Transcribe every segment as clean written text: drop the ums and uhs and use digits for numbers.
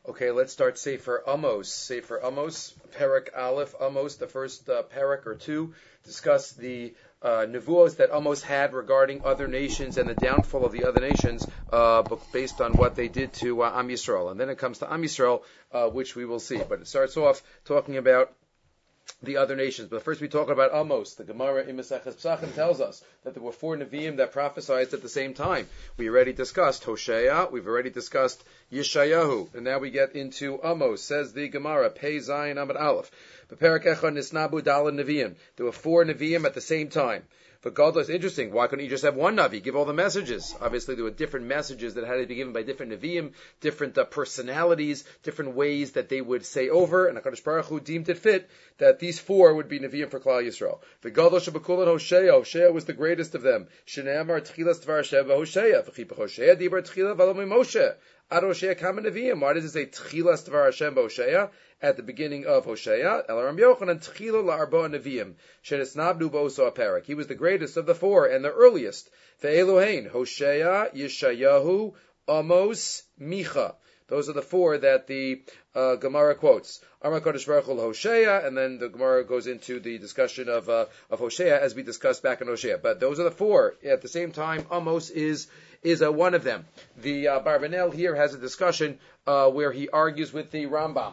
Okay, let's start Sefer Amos. Sefer Amos, Perek Aleph, Amos, the first Perek or two, discuss the nevuos that Amos had regarding other nations and the downfall of the other nations based on what they did to Am Yisrael. And then it comes to Am Yisrael, which we will see. But it starts off talking about the other nations. But first we talk about Amos. The Gemara in Maseches Pesachim tells us that there were 4 Nevi'im that prophesied at the same time. We already discussed Hosea, we've already discussed Yeshayahu, and now we get into Amos. Says the Gemara, Pei Zayin Amud Aleph. Beperek Echad Nisnabu Daled Nevi'im. There were 4 Nevi'im at the same time. But God is interesting. Why couldn't you just have one Navi? Give all the messages. Obviously, there were different messages that had to be given by different Nevi'im, different personalities, different ways that they would say over. And HaKadosh Baruch Hu deemed it fit that these 4 would be Nevi'im for Klal Yisrael. The Gadol Shebekul and Hosea. Hosea was the greatest of them. Shneamar Tchilas Dvar Hashem Hosea. V'chipach Hosea Dibar Tchila V'alom Moshe. Ad Hosea Kama Nevi'im. Why does it say Tchilas Dvar Hashem Hosea at the beginning of Hosea? El Ram Yochanan Tchila LaArba Nevi'im. Shenisnabdu Bo'oso Aparek. He was the greatest of the 4 and the earliest. Ve'elohein Hosea, Yeshayahu, Amos, Micha. Those are the 4 that the Gemara quotes. Amar Kodesh Baruch Hu Hosea, and then the Gemara goes into the discussion of Hosea as we discussed back in Hosea. But those are the 4. At the same time, Amos is one of them. The Barbanel here has a discussion where he argues with the Rambam.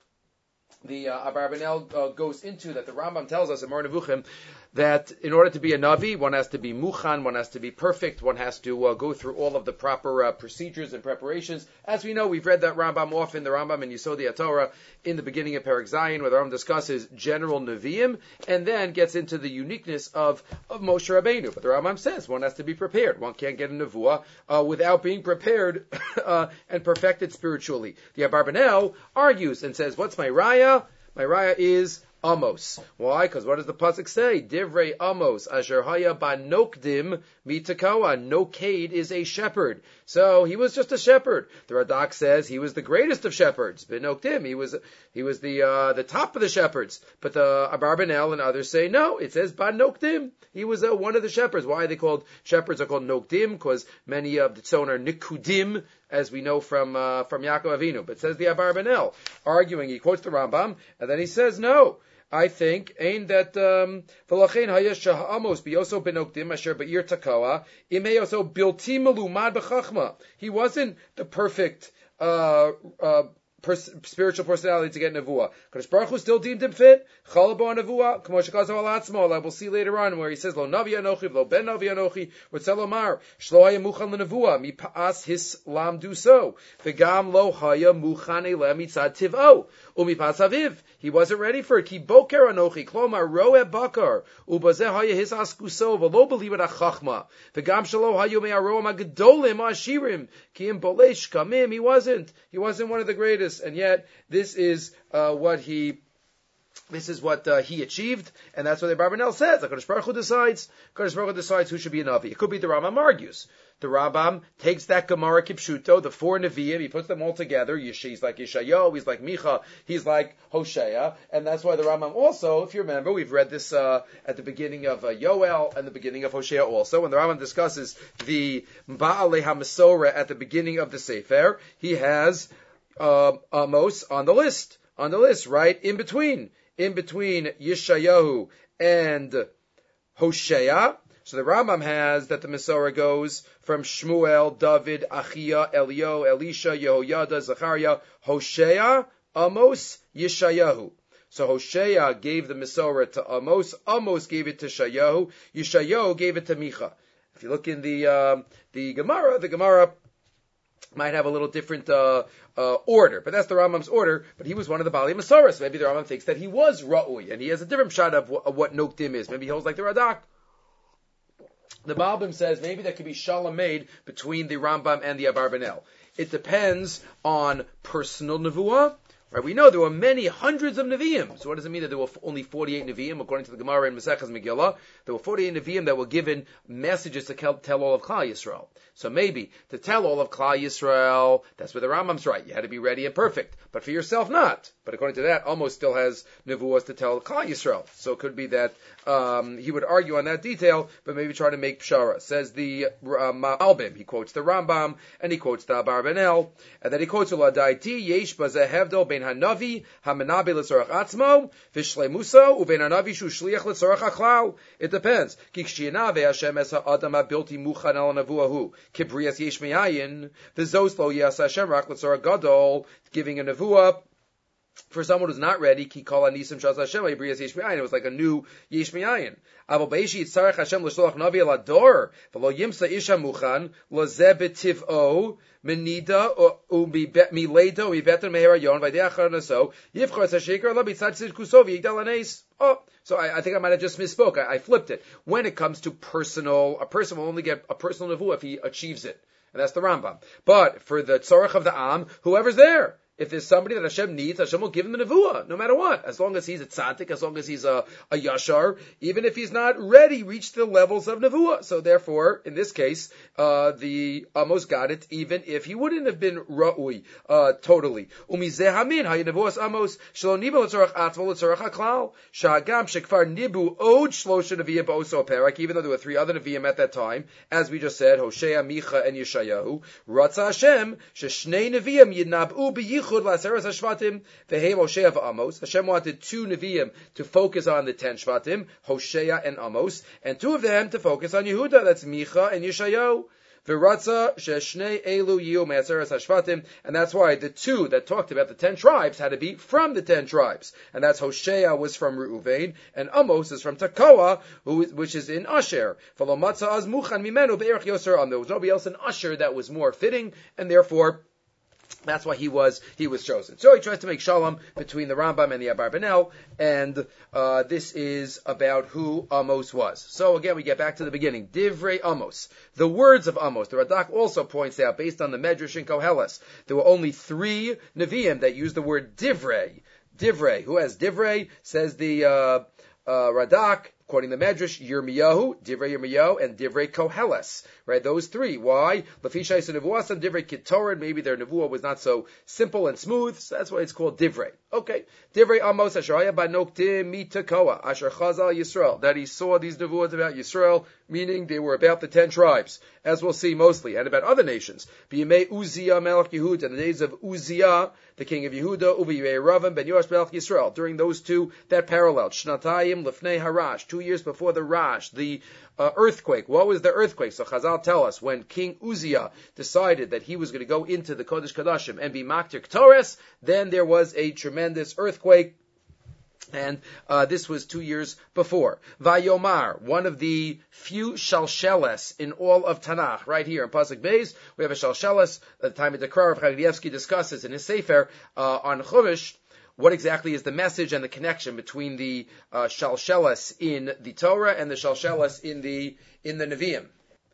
The Abarbanel goes into that. The Rambam tells us in Moreh Nevuchim that in order to be a Navi, one has to be Muchan, one has to be perfect, one has to go through all of the proper procedures and preparations. As we know, we've read that Rambam often, the Rambam in Yesodei HaTorah, in the beginning of Perek Zayin, where the Rambam discusses general Nevi'im, and then gets into the uniqueness of Moshe Rabbeinu. But the Rambam says one has to be prepared. One can't get a Nevuah without being prepared and perfected spiritually. The Abarbanel argues and says, what's my raya? My raya is Amos. Why? Because what does the pasuk say? Divrei Amos, asher haya banokdim mitakoa. Noked is a shepherd. So he was just a shepherd. The Radak says he was the greatest of shepherds. Benokdim, he was the top of the shepherds. But the Abarbanel and others say no. It says banokdim. He was one of the shepherds. Why are they called shepherds? Are called nokdim because many of the tzon are nikudim, as we know from Yaakov Avinu. But says the Abarbanel, arguing, he quotes the Rambam, and then he says no. I think ain't that v'lachein hayashah Amos biyoso benokdim asher be'ir takawa imeyoso bilti melumad b'chachma. He wasn't the perfect spiritual personality to get nevuah. Kadosh Baruch Hu still deemed him fit. Chalabo nevuah. K'mo shekazav al atzmo. Like we'll see later on where he says lo navi anochi lo ben navi anochi. Whatzel omar shlo haya muchan lenevuah mi paas his lamdu so v'gam lo haya muchan eleh mitzad tiv'o umi pas aviv. He wasn't ready for it. Ki boker anochi klomar roe bakar ubazeh haya his askuso v'lo believe it achachma v'gam shlo haya me'aroam agadolim ashirim ki im bolesh kamim. He wasn't one of the greatest. And yet, this is what he achieved, and that's what the Barbanel says. The Kadosh Baruch Hu decides. Kadosh Baruch Hu decides who should be a Navi. It could be the Rambam argues. The Rambam takes that Gemara Kipshuto, the 4 Nevi'im, he puts them all together. He's like Yeshayahu, he's like Micha, he's like Hosea, and that's why the Rambam also, if you remember, we've read this at the beginning of Yoel and the beginning of Hosea also. When the Rambam discusses the Ba'alei HaMesorah at the beginning of the Sefer, he has Amos on the list, right in between Yeshayahu and Hosea. So the Rambam has that the Mesorah goes from Shmuel, David, Achia, Elio, Elisha, Yehoyada, Zechariah, Hosea, Amos, Yeshayahu. So Hosea gave the Mesorah to Amos, Amos gave it to Shayahu, Yeshayahu gave it to Micha. If you look in the Gemara might have a little different order, but that's the Rambam's order. But he was one of the Baalei Mesorah, so maybe the Rambam thinks that he was Ra'ui, and he has a different shot of what Nokdim is. Maybe he holds like the Radak. The Malbim says maybe there could be shalom made between the Rambam and the Abarbanel. It depends on personal nevuah Right? We know there were many hundreds of Nevi'im. So what does it mean that there were only 48 Nevi'im? According to the Gemara in Maseches Megillah, there were 48 Nevi'im that were given messages to tell all of Klal Yisrael. So maybe to tell all of Klal Yisrael, that's where the Rambam's right. You had to be ready and perfect. But for yourself, not. But according to that, Amos still has Nevuos to tell Klal Yisrael. So it could be that he would argue on that detail, but maybe try to make pshara. Says the Malbim. He quotes the Rambam, and he quotes the Abarbanel, and then he quotes Uladaiti, Yesh Bazehevdel Ben Hanavi, Hamanabi L'Sorach Atzmo, Vishle Musa, Uben Hanavi Shu Shliach L'Sorach Achlao. It depends. Kikshina ve'Hashem es ha'adam ha'bilti muchan al nevuahu, kibrias yesh me'ayin, v'zos lo yas Hashem rak L'Sorach Gadol, giving a nevuah for someone who's not ready, ki kol anisim shas Hashem ibrias yesh me'ayin. It was like a new yesh me'ayin. Avo beishi yitzarech Hashem l'sholach navi al ador, v'lo yimsa isha muchan lo ze betiv'o menida mileda u'iveter meherayon v'deachar naso yivchor sashikar lo bitzad tzidkuso v'yigdal anes. Oh, so I think I might have just misspoke. I flipped it. When it comes to personal, a person will only get a personal nevuah if he achieves it. And that's the Rambam. But for the tzorach of the Am, whoever's there, if there's somebody that Hashem needs, Hashem will give him the nevuah, no matter what. As long as he's a tzaddik, as long as he's a yashar, even if he's not ready, reach the levels of nevuah. So therefore, in this case, the Amos got it, even if he wouldn't have been ra'ui, totally. Umizeh hamin, hayi nevuas Amos, shelo nibu l'tzorach atzmo l'tzorach haklal, sha'agam shekfar nibu od shlosha nevi'im ba'oso perak, even though there were 3 other nevi'im at that time, as we just said, Hosea, Micha, and Yeshayahu, Ratza Hashem, sheshnei nevi'im yidnab'u b'yichud la'aseres hashvatim, v'hei Hosea v'Amos. Hashem wanted 2 nevi'im to focus on the 10 shvatim, Hosea and Amos, and 2 of them to focus on Yehuda, that's Micha and Yeshayahu. V'ratza sheshnei elu yiu me'aseres hashvatim, and that's why the 2 that talked about the 10 tribes had to be from the 10 tribes, and that's Hosea was from Reuven, and Amos is from Tekoa, which is in Asher. V'lo matza az muchan mimenu be'erech yoser am. There was nobody else in Asher that was more fitting, and therefore that's why he was chosen. So he tries to make shalom between the Rambam and the Abarbanel, and this is about who Amos was. So again, we get back to the beginning. Divrei Amos, the words of Amos. The Radak also points out, based on the Medrash in Koheles, there were only 3 Nevi'im that used the word Divrei. Divrei. Who has Divrei? Says the Radak, quoting the Medrash, Yirmiyahu, Divrei Yirmiyahu, and Divrei Koheles. Right, those 3. Why? Lafisha is Nevuah, Divrei Kitoran. Maybe their Nevuah was not so simple and smooth, so that's why it's called Divrei. Okay. Divrei Amos, Asheraya Banoktim Mitakoa, Asher Chazal Yisrael. That he saw these Nevuahs about Yisrael, meaning they were about the 10 tribes, as we'll see mostly, and about other nations. B'yimei Uzziah Melech Yehud, in the days of Uzziah, the king of Yehuda, Uviyei Ravam ben Yoash Melech Yisrael. During those 2, that paralleled. Shnatayim Lefnei Harash, 2 years before the Rash, the earthquake. What was the earthquake? So Chazal tell us, when King Uzziah decided that he was going to go into the Kodesh Kodashim and be Maktir Torres, then there was a tremendous earthquake. And this was 2 years before. Vayomar, one of the few shalsheles in all of Tanakh, right here in Pasuk Beis, we have a shalsheles. At the time of the Krar of Chagrievsky discusses in his Sefer on Chumash, what exactly is the message and the connection between the shalsheles in the Torah and the shalsheles in the Nevi'im.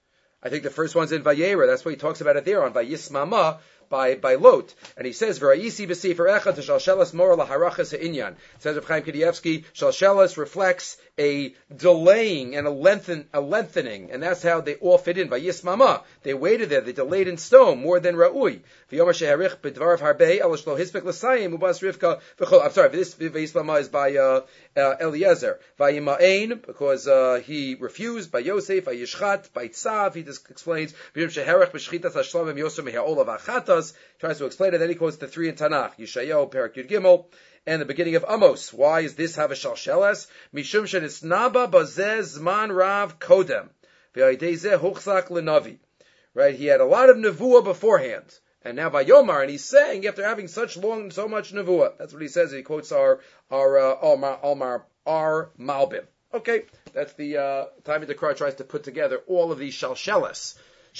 I think the first one's in Vayera. That's what he talks about it there on Vayismama by Lot. And he says, V'ra'isi b'sefer echad to shalsheles mor laharachas ha'inyan. Says Reb Chaim Kanievsky, shalsheles reflects a delaying and a lengthening, and that's how they all fit in. Vayismama, they waited there, they delayed in stone more than Ra'ui. V'yomer she'harich b'dvarav harbei el shlo hispek l'sayim ubas Rivka v'chol. I'm sorry, this Vayismama is by Eliezer. Vayima'ain, because he refused. By Yosef, by Yishchat, by Tzav, he just explains. V'yom she'harich b'shchitas ha'shlomim yosem me'ha'olav achatas, tries to explain it. Then he quotes the 3 in Tanakh, Yeshayahu, Perak Yud Gimel, and the beginning of Amos. Why is this have a shalsheles? Mishum shenisnaba bazeh zman rav kodem v'aydeizeh huchzak lenavi. Right, he had a lot of nevuah beforehand, and now by Yomar, and he's saying after having so much nevuah. That's what he says. He quotes our Malbim. Okay, that's the time of the Krar tries to put together all of these shalshelios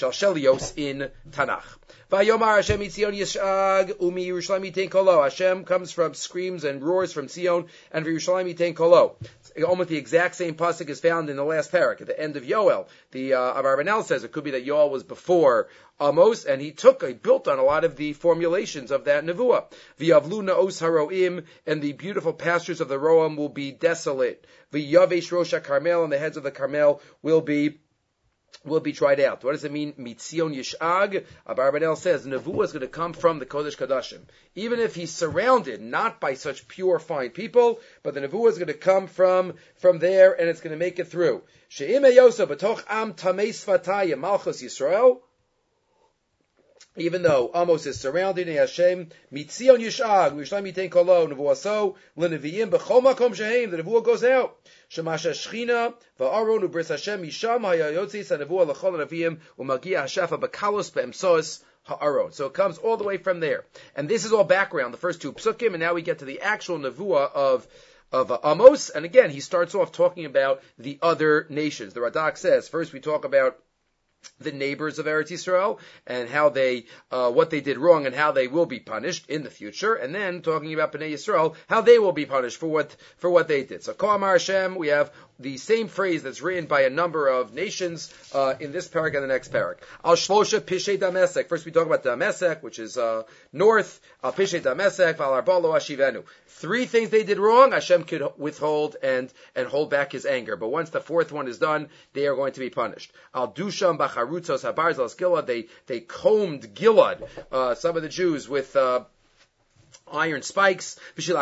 in Tanakh. Vayomar Hashem Yitzion Yishag Umi Yerushalayim Yitain Kolo. Hashem comes from screams and roars from Zion, and Yerushalayim Yitain Kolo. almost the exact same pasuk is found in the last parak at the end of Yoel. The Abarbanel says it could be that Yoel was before Amos, and he built on a lot of the formulations of that nevuah. V'yavlu na'os haroim, and the beautiful pastures of the Roam will be desolate. V'yavesh rosha Carmel, and the heads of the Carmel will be tried out. What does it mean? Mitzion Yishag. Abarbanel says nevuah is going to come from the Kodesh Kodashim. Even if he's surrounded not by such pure, fine people, but the nevuah is going to come from there, and it's going to make it through. She'im Yosef b'toch am tamei svatayim malchus Yisrael. Even though Amos is surrounded in Hashem, Mitzion Yishag, Yerushalayim Yitain Kolo, Nevuaso, L'Neviim, B'chol Makom Shehem, the Nevuah goes out. Shemasha Shechina, Va'aron, Ubris Hashem, Yisham, Hayayotzis, HaNevuah, L'chol Neviim, U'magia Hashafa, B'kalos, Be'emsos, Ha'aron. So it comes all the way from there. And this is all background, the first two psukim, and now we get to the actual Nevuah of Amos, and again, he starts off talking about the other nations. The Radak says, first we talk about the neighbors of Eretz Yisrael and how they, what they did wrong and how they will be punished in the future, and then talking about Bnei Yisrael, how they will be punished for what they did. So, Kol Amar Hashem, we have the same phrase that's written by a number of nations in this parak and the next parak. Al Shlosha Pishei Damesek. First we talk about Damesek, which is north. Al Pishei Damesek, Val Arbalo Ashivenu. Three things they did wrong, Hashem could withhold and hold back his anger. But once the fourth one is done, they are going to be punished. Al Dusham Bacharutzos Habarzal Gilad. They combed Gilad, some of the Jews, with iron spikes.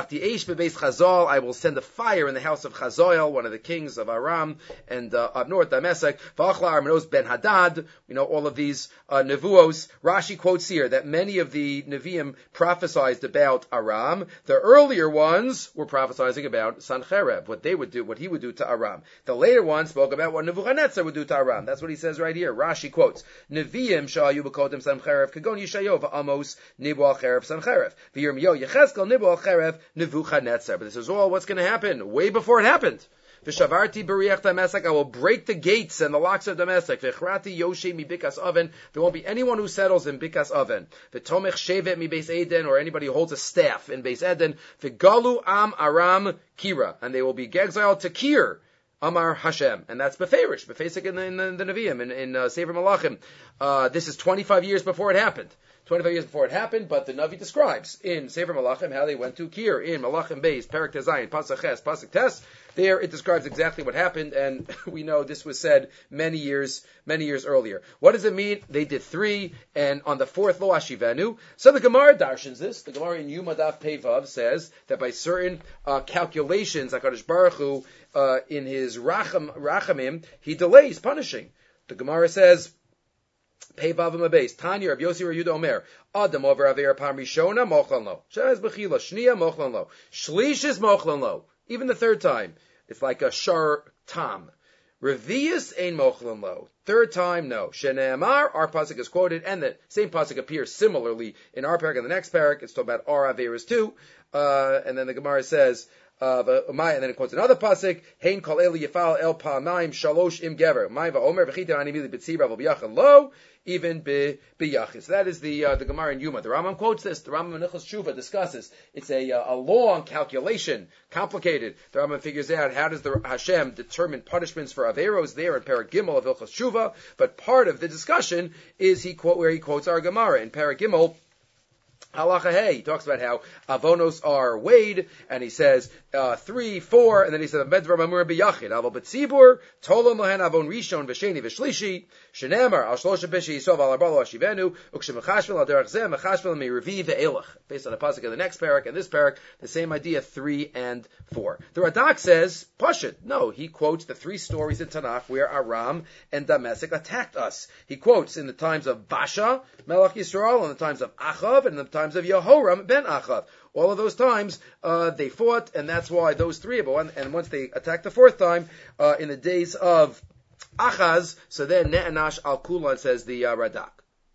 I will send a fire in the house of Chazoel, one of the kings of Aram, and up north, Damesek. Ben Hadad. We know all of these nevuos. Rashi quotes here that many of the Nevi'im prophesied about Aram. The earlier ones were prophesying about Sancherib, what he would do to Aram. The later ones spoke about what Nebuchadnezzar would do to Aram. That's what he says right here. Rashi quotes, Nevi'im shayu b'kodim Sancherib, kagon Yishayahu v'Amos nibu al chereb Sancherib. V'Yirmiyahu Yechezkel nibu al chereb Nebuchadnezzar. But this is all what's going to happen way before it happened. V'shavarti b'riach Damesek, I will break the gates and the locks of Damesek. V'chrati yoshe mi bikas oven, there won't be anyone who settles in bikas oven. V'tomech shevet mi beis Eden, or anybody who holds a staff in beis Eden. V'galu am Aram Kira, and they will be exiled to Kir. Amar Hashem, and that's Beferish, Befesik in the Nevi'im, in Sefer Malachim. This is 25 years before it happened. 25 years before it happened, but the Navi describes in Sefer Malachim how they went to Kir, in Malachim Beis, Perak Tezayin, Pasach Ches, Pasach Tes. There it describes exactly what happened, and we know this was said many years earlier. What does it mean? They did 3, and on the 4th Lo Ashivenu. So the Gemara darshans this. The Gemara in Yuma Daf Pevav says that by certain calculations, HaKadosh Baruch Hu, in his Rachamim, he delays punishing. The Gemara says, Pevav Mabes, Tanya Rav Yossi Yehuda Omer, Adam over Aver Pam Rishona Mochlan Lo, Shaz Bechila Shnia Mochlan Lo, Shlish is Mochlan Lo. Even the third time, it's like a shar tam. Revius ein mochlan lo. Third time, no. Shene'amar, our pasuk is quoted, and the same pasuk appears similarly in our parak and the next parak. It's talking about our averas too. And then the Gemara says, and then it quotes another pasuk, Hein kol eli yifal el pa'amayim shalosh im gever. Mai va'omer v'chita ani mili b'tzira v'b'yachal lo. Even b'yachis. So that is the Gemara in Yuma. The Rambam quotes this. The Rambam in Hilchos Tshuva discusses. It's a long calculation, complicated. The Rambam figures out how does the Hashem determine punishments for averos there in Perek Gimel of Hilchos Tshuva. But part of the discussion is where he quotes our Gemara in Perek Gimel. Halacha Hey, he talks about how avonos are weighed, and he says 3, 4, and then he says medvar mamur biyachid. Avol betzibur tolam lahen avon rishon v'sheni v'shlishi shenemar al shlosha b'shi yisov al arbalo ashivenu ukshemachashvel al derech zeh machashvel me'revi ve'elach. Based on the pasuk of the next parak and this parak, the same idea 3 and 4. The Radak says Pashut. No, he quotes the 3 stories in Tanakh where Aram and Damesek attacked us. He quotes in the times of Basha, Melech Yisrael, in the times of Achav, and in the times of Yehoram ben Achav. All of those times they fought, and that's why those 3 and once they attacked the 4th time in the days of Achaz, so then Ne'anash al Kulan, says the Radak.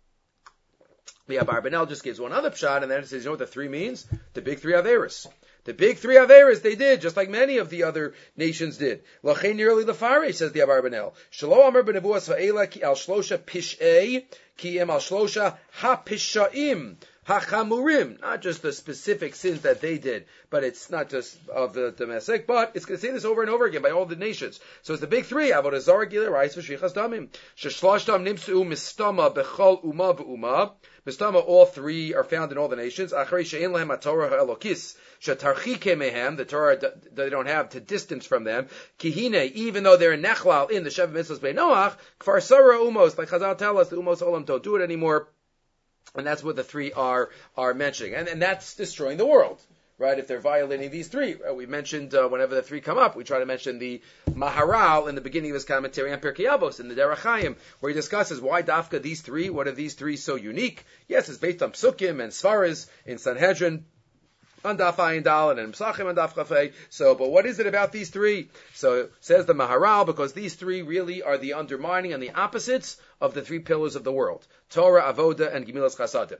The Abarbanel just gives one other pshat, and then it says, you know what the 3 means? The big 3 Averis. The big 3 Averis they did, just like many of the other nations did. Lachein nirli lefare, says the Abarbanel. Shelo amar b'nevuas va'ela ki al shlosha pish'ei, ki em al shlosha ha-pishaim. hachamurim, not just the specific sins that they did, but it's not just of the domestic, but it's going to say this over and over again by all the nations. So it's the big three: avodah zarah, gilui arayis, v'shvichas damim. Sheshloshtam nimtzu mistama bechol uma v'uma. Mistama, all three are found in all the nations. Acharei she'en lehem haTorah ha'elokis, shetarchike mehem, the Torah they don't have to distance from them. Kihine, even though they're in Nechlal in the Sheva Mitzvahs Beit Noach, Kfar Sarah umos, like Chazal tell us, the umos olam don't do it anymore, and that's what the three are mentioning, and that's destroying the world. Right, if they're violating these three. We mentioned, whenever the three come up, we try to mention the Maharal in the beginning of his commentary on Pirkei Avos, in the Derech Chaim, where he discusses why Dafka these three, what are these three so unique? Yes, it's based on Psukim and Svaras in Sanhedrin, on Daf Ayin Dal, and in Psachim on Daf Chafei. So, but what is it about these three? So, says the Maharal, because these three really are the undermining and the opposites of the three pillars of the world. Torah, Avoda, and Gemilas Chasadim.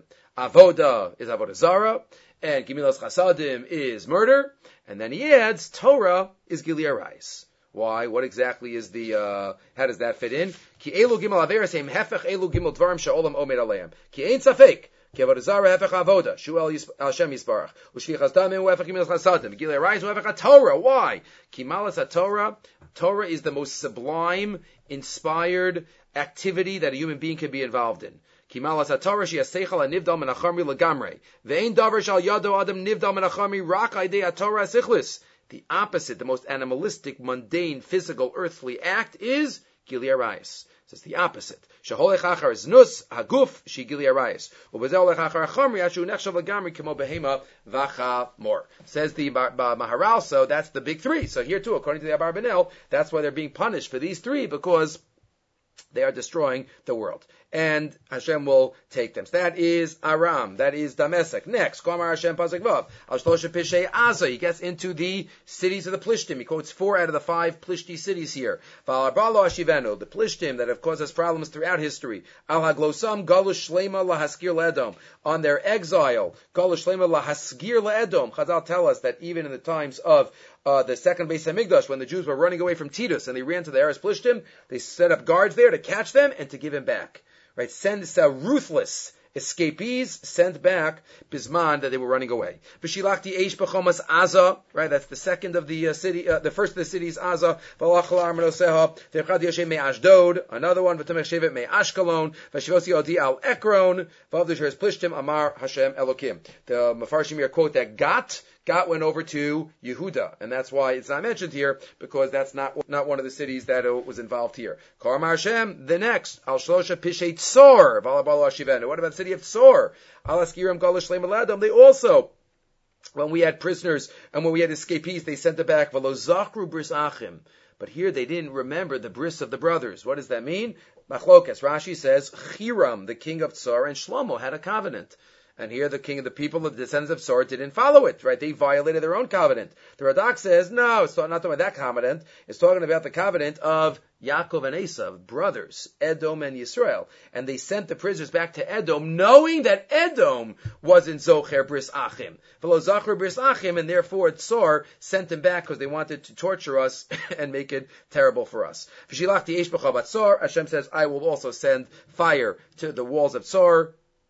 Avoda is Avodah Zarah, and Gemilas Chasadim is murder, and then he adds, Torah is Gilui Arayis. Why? What exactly is how does that fit in? Ki elu gimel averes heim hefech elu gimel dvarim she'olam omed aleim. Ki ein safek. Ki avodah zarah hefech avoda. Shu el Hashem yisbarach. U'shvichas damim hefech gemilas chasadim. Gilui arayis hefech Torah. Why? Ki malas Torah. Torah is the most sublime, inspired activity that a human being can be involved in. Ki malas Torah she yaseichal anivdal min achamri legamrei. Ve'ein davar shal yado adam nivdal min achamri rak aidei Torah sichlis. The opposite, the most animalistic, mundane, physical, earthly act is Gilui Arayis. So it's the opposite. Sheholech achar znus haguf she Gilui Arayis. Ubezel lechachar chamri ashu nechshav legamri kemo behema vacha mor. Says the Maharal. So that's the big three. So here too, according to the Abarbanel, that's why they're being punished for these three, because they are destroying the world. And Hashem will take them. So that is Aram. That is Damascus. Next, Kamar Hashem Pasuk Vav. Al Shlosha Pishei Aza. He gets into the cities of the Plishtim. He quotes 4 out of the 5 Plishti cities here. Val Arbalo Ashivenu. The Plishtim that have caused us problems throughout history. Al Haglosam Galush Shlema Lahaskir Le'edom. On their exile, Galush Shlema Lahaskir Le'edom. Chazal tell us that even in the times of the second Beis Hamikdash, when the Jews were running away from Titus and they ran to the Eretz Plishtim, they set up guards there to catch them and to give him back. Right, send ruthless escapees sent back bisman that they were running away. V'shilachti eish b'chomas Aza. Right, that's the second of the city. The first of the cities, Aza. V'alachal armanoseha. V'echad yoshem me Ashdod. Another one. V'tomech shevet me Ashkelon. V'shivosi odi al Ekron. V'avdusher Plishtim Amar Hashem Elokim. The Mefarshim here quote that Gat went over to Yehuda, and that's why it's not mentioned here, because that's not one of the cities that was involved here. Karmar Hashem, the next, Al Shlosha Pishei Tzor, Valabalo Ashivenu. What about the city of Tzor? Al Askirim Galish Leim. They also, when we had prisoners and when we had escapees, they sent it back. Valo Zachru Bris Achim. But here they didn't remember the bris of the brothers. What does that mean? Machlokas. Rashi says, Hiram, the king of Tzor, and Shlomo had a covenant. And here the king of the people, of the descendants of Tzor, didn't follow it, right? They violated their own covenant. The Radak says, no, it's not talking about that covenant. It's talking about the covenant of Yaakov and Esav, brothers, Edom and Yisrael. And they sent the prisoners back to Edom, knowing that Edom wasn't Zocher Bris Achim. V'lo Zocher Bris Achim, and therefore Tzor sent them back because they wanted to torture us and make it terrible for us. V'shilachti eish b'chav Tzor, Hashem says, I will also send fire to the walls of Tzor,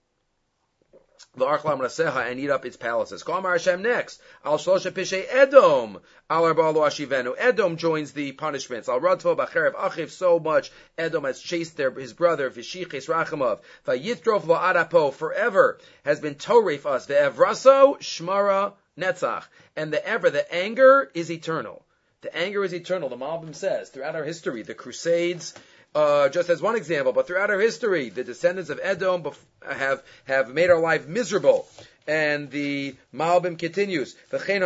and eat up its palaces. Kamar Hashem next. Al Shlosha Pishei Edom. Al Arbalo Ashivenu. Edom joins the punishments. Al Radvo Bacherev Achiv. So much Edom has chased his brother Vishiches Rachamov. Vayitrov Lo Adapo. Forever has been Toref us. Ve'evraso Shmara Netzach. And the anger is eternal. The anger is eternal. The Malbim says throughout our history, the Crusades. Just as one example, but throughout our history, the descendants of Edom have made our life miserable. And the Malbim continues.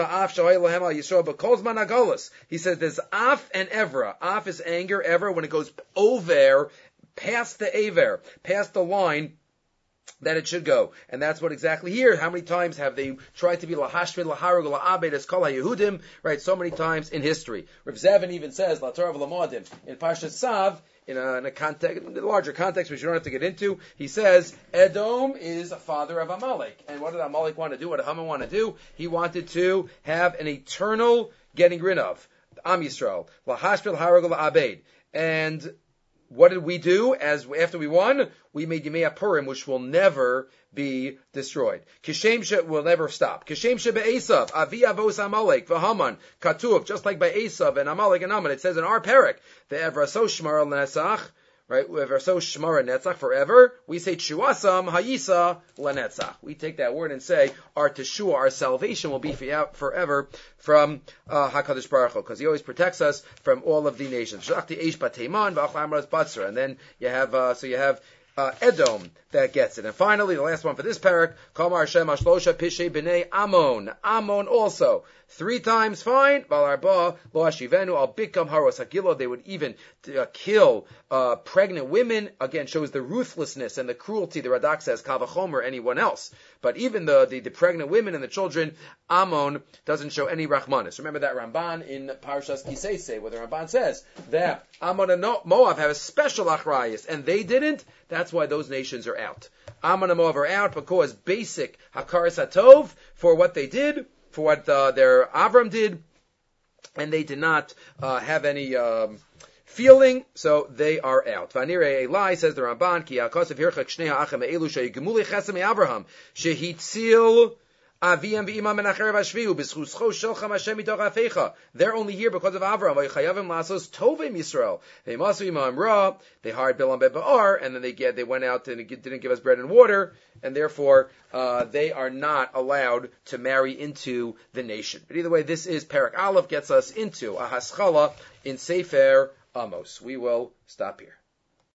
He says there's Af and Evra. Af is anger, Evra when it goes over, past the Aver, past the line that it should go. And that's what exactly here. How many times have they tried to be lahashvid, laharug, la'abed, as kol ha-Yehudim, right? So many times in history. Rav Zevin even says, la Torah v'lamodim, in Parashat Sav, in a context, in a larger context, which you don't have to get into, he says, Edom is a father of Amalek. And what did Amalek want to do? What did Haman want to do? He wanted to have an eternal getting rid of Am Yisrael. Lahashbil haragul abed. And what did we do after we won? We made Yemei Purim, which will never be destroyed. Kishem will never stop. Kishem be'esav, avi avos Amalek, v'haman, katuv, just like by Esav and Amalek and Haman. It says in our parak, the evraso shmar al-nesach, right? Evraso shmar al-netzach, forever. We say tshuasam hayisa la-netzach. We take that word and say our teshua, our salvation will be forever from HaKadosh Baruch Hu, because He always protects us from all of the nations. And then you have Edom that gets it. And finally, the last one for this parak, Kamar Hashem Ashlosha Pishay B'nei Ammon. Ammon also. 3 times fine. Valarba Lo Hashivenu Al Bikam Haros Hagilo. They would even kill pregnant women. Again, shows the ruthlessness and the cruelty. The Radak says Kavachomer, anyone else. But even the pregnant women and the children, Ammon doesn't show any Rachmanis. Remember that Ramban in Parshas Kisei, where the Ramban says that Ammon and Moab have a special achrayus, and they didn't. That's why those nations are out. Ammon and Moab are out because basic Hakaras HaTov for what they did, for what their Avram did, and they did not have any feeling, so they are out. Vanire Eli, says the Ramban, Ki HaKosav Hirchak Shnei HaAchem E'elu She'yigmuli Chesem Avraham Shehitzil Aviyam v'imam menacher v'ashviu b'schuscho shelcham Hashem mitoch afecha. They're only here because of Avram. V'ychayavim lasos tovim Yisrael. V'yimasu imam ra. They hired Bilam ben Ba'ar, and then they went out and didn't give us bread and water, and therefore they are not allowed to marry into the nation. But either way, this is Perek Aleph, gets us into a haskala in Sefer Amos. We will stop here.